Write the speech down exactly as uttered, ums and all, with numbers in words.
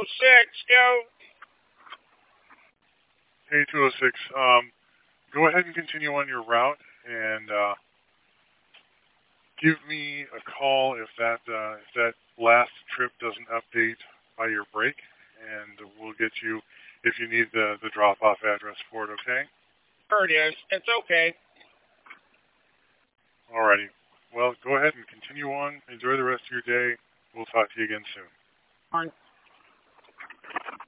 six, go. Hey, two oh six, um, go ahead and continue on your route, and uh, give me a call if that uh, if that last trip doesn't update by your break, and we'll get you if you need the the drop-off address for it. Okay? Sure it is. It's okay. Alrighty. Well, go ahead and continue on. Enjoy the rest of your day. We'll talk to you again soon. Fine.